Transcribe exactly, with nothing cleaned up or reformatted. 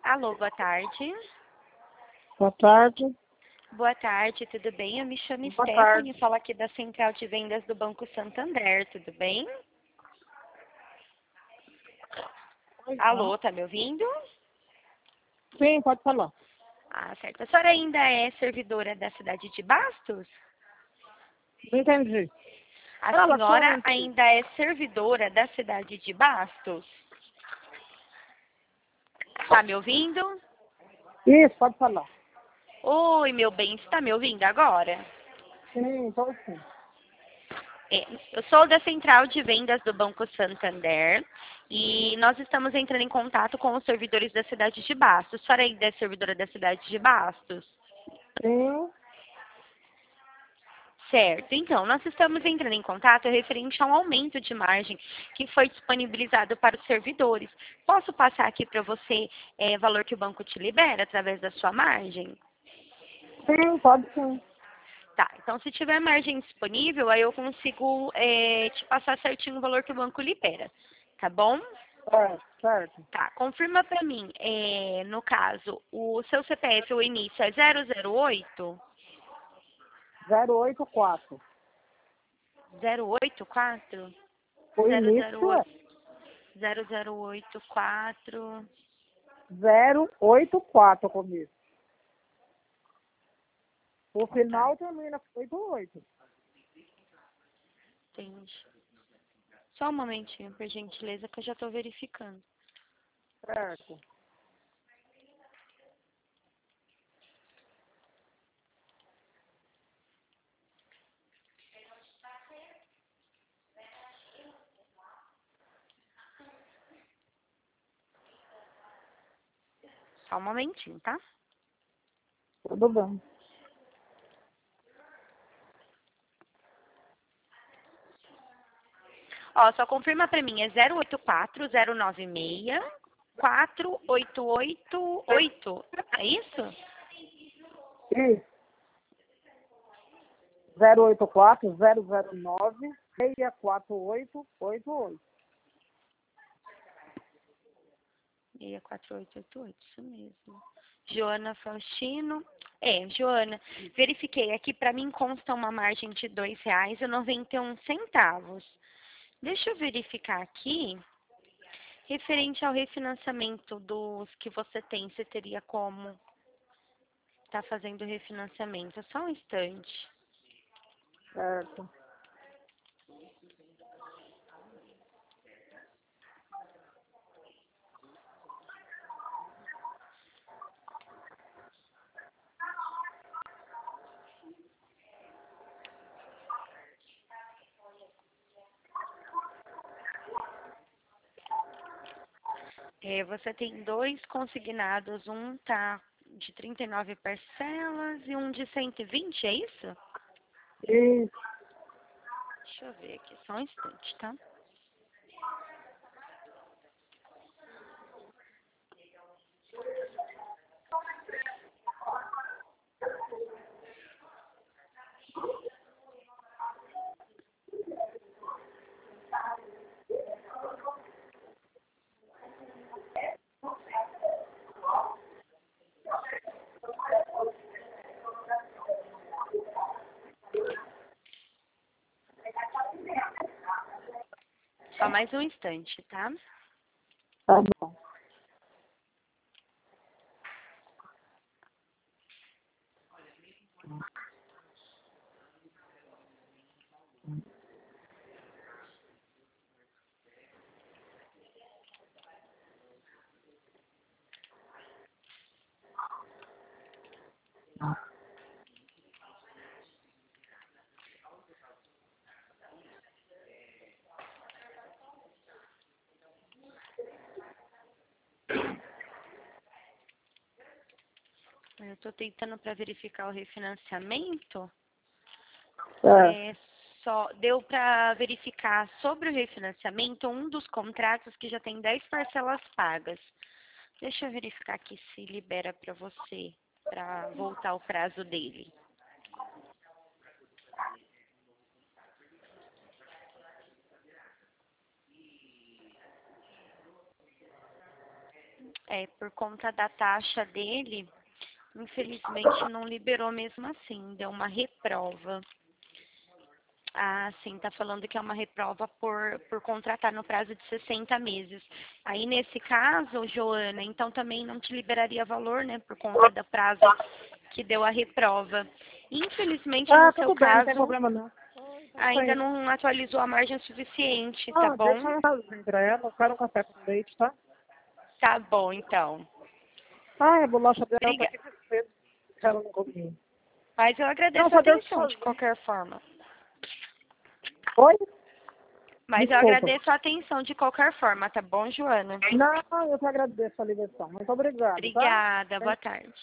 Alô, boa tarde. Boa tarde. Boa tarde, tudo bem? Eu me chamo Boa Stephanie, tarde. falo aqui da Central de Vendas do Banco Santander, tudo bem? Alô, tá me ouvindo? Sim, pode falar. Ah, certo. A senhora ainda é servidora da cidade de Bastos? Não entendi. A Fala, senhora conte. ainda é servidora da cidade de Bastos? Tá me ouvindo? Isso, pode falar. Oi, meu bem, você tá me ouvindo agora? Sim, tô sim. É, eu sou da Central de Vendas do Banco Santander e nós estamos entrando em contato com os servidores da cidade de Bastos. A senhora ainda é servidora da cidade de Bastos? Sim, Certo. Então, nós estamos entrando em contato referente a um aumento de margem que foi disponibilizado para os servidores. Posso passar aqui para você é, valor que o banco te libera através da sua margem? sim, pode sim. Tá, então se tiver margem disponível, aí eu consigo é, te passar certinho o valor que o banco libera, tá bom? Certo, certo. Tá, confirma pra mim, é, no caso, o seu C P F, o início é zero zero oito? zero oito quatro. zero oito quatro? O zero zero início é oito, zero zero oito quatro, zero oito quatro comigo. O tá, final termina com oito oito. entendi. Só um momentinho, por gentileza, que eu já tô verificando. Certo. Só um momentinho, tá? Tudo bem. Ó, só confirma pra mim, é zero oito quatro, zero nove seis, quatro oito oito oito. É isso? Isso. zero oito quatro, zero zero nove, seis quatro oito oito oito. seis quatro oito oito oito, isso mesmo. Joana Faustino. É, Joana, verifiquei aqui, para mim consta uma margem de dois reais e noventa e um centavos. Deixa eu verificar aqui, referente ao refinanciamento dos que você tem, você teria como estar fazendo o refinanciamento? Só um instante. Certo. É, você tem dois consignados, um tá de trinta e nove parcelas e um de cento e vinte, é isso? Isso. Deixa eu ver aqui, só um instante, tá? Só mais um instante, tá? Tá bom. Eu tô tentando para verificar o refinanciamento. Certo. É, só deu para verificar sobre o refinanciamento um dos contratos que já tem dez parcelas pagas. Deixa eu verificar aqui se libera para você, para voltar o prazo dele. É, por conta da taxa dele, infelizmente não liberou mesmo assim, deu uma reprova. Ah, sim, tá falando que é uma reprova por, por contratar no prazo de sessenta meses. Aí, nesse caso, Joana, então também não te liberaria valor, né, por conta do prazo que deu a reprova. Infelizmente, Ah, no seu tudo bem, não tem caso, problema não. ainda Sim. não atualizou a margem suficiente, tá Ah, deixa bom? eu fazer pra ela, eu quero um café com leite, tá? Tá bom, então. Ah, a bolacha dela tá Briga... aqui cedo, ela não comia. Mas eu Não, agradeço a só deixa eu atenção, de fazer. qualquer forma. Oi? Mas eu Desculpa. agradeço a atenção de qualquer forma, tá bom, Joana? Não, eu que agradeço a ligação. Muito obrigado, tá? Obrigada, boa tarde.